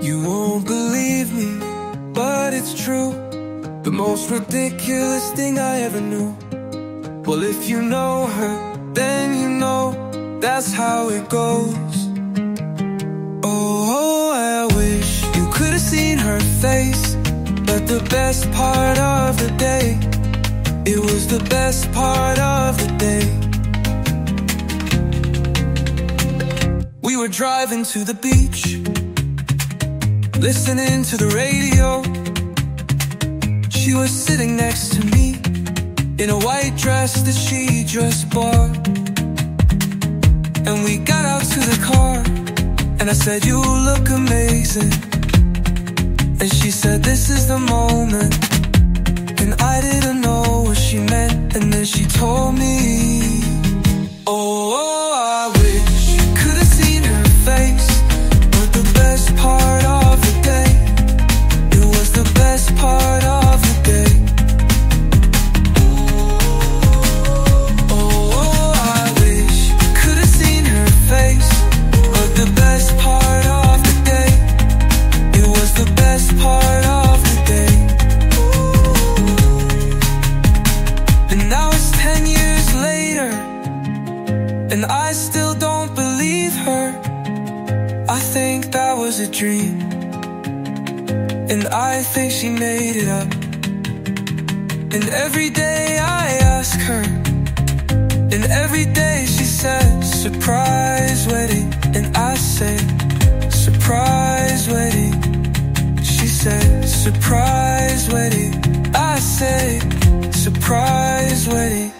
You won't believe me, but it's true. The most ridiculous thing I ever knew. Well, if you know her, then you know that's how it goes. Oh, I wish you could have seen her face. But the best part of the day, it was the best part of the day. We were driving to the beach, listening to the radio. She was sitting next to me in a white dress that she just bought. And we got out to the car, and I said, "You look amazing." And she said, "This is the moment." And I didn't know what she meant. And then she told me, oh, I wish you could have seen her face. But the best part of the day, it was the best part of the day. Oh, I wish you could have seen her face. But the best part of the day, it was the best part of the day. And now it's 10 years later, and I still don't believe her. I think that was a dream, and I think she made it up. And every day I ask her, and every day she says, "Surprise wedding." And I say, "Surprise wedding." She said, "Surprise wedding." I say, "Surprise wedding."